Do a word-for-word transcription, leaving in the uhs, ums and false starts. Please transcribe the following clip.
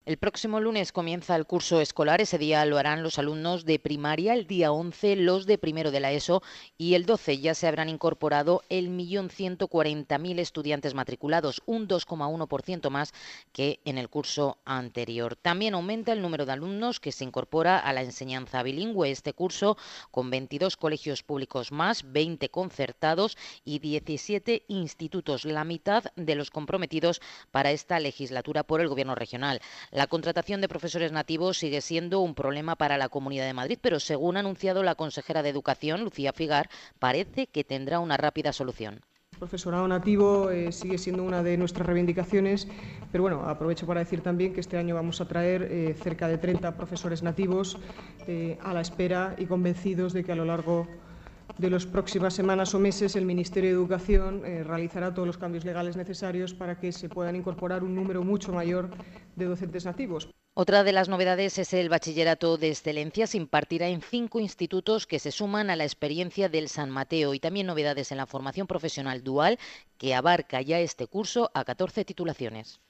El próximo lunes comienza el curso escolar. Ese día lo harán los alumnos de primaria, el día once los de primero de la ESO y el doce ya se habrán incorporado el millón ciento cuarenta mil estudiantes matriculados, un dos coma uno por ciento más que en el curso anterior. También aumenta el número de alumnos que se incorpora a la enseñanza bilingüe este curso, con veintidós colegios públicos más, veinte concertados y diecisiete institutos, la mitad de los comprometidos para esta legislatura por el Gobierno regional. La contratación de profesores nativos sigue siendo un problema para la Comunidad de Madrid, pero según ha anunciado la consejera de Educación, Lucía Figar, parece que tendrá una rápida solución. El profesorado nativo eh, sigue siendo una de nuestras reivindicaciones, pero bueno, aprovecho para decir también que este año vamos a traer eh, cerca de treinta profesores nativos eh, a la espera y convencidos de que a lo largo de las próximas semanas o meses el Ministerio de Educación eh, realizará todos los cambios legales necesarios para que se puedan incorporar un número mucho mayor de docentes nativos. Otra de las novedades es el bachillerato de excelencia. Se impartirá en cinco institutos que se suman a la experiencia del San Mateo, y también novedades en la formación profesional dual, que abarca ya este curso a catorce titulaciones.